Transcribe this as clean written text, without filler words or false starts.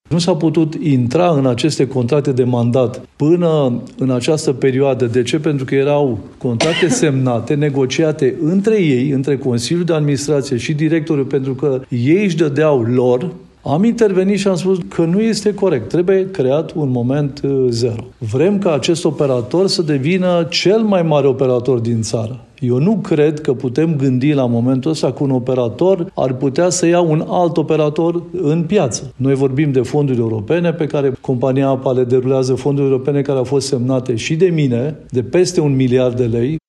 Nu s-a putut intra în aceste contracte de mandat până în această perioadă. De ce? Pentru că erau contracte semnate, negociate între ei, între Consiliul de Administrație și directorul, pentru că ei își dădeau lor. Am intervenit și am spus că nu este corect. Trebuie creat un moment zero. Vrem ca acest operator să devină cel mai mare operator din țară. Eu nu cred că putem gândi la momentul ăsta că un operator ar putea să ia un alt operator în piață. Noi vorbim de fonduri europene pe care compania APA le derulează, fonduri europene care au fost semnate și de mine, de peste 1 miliard de lei.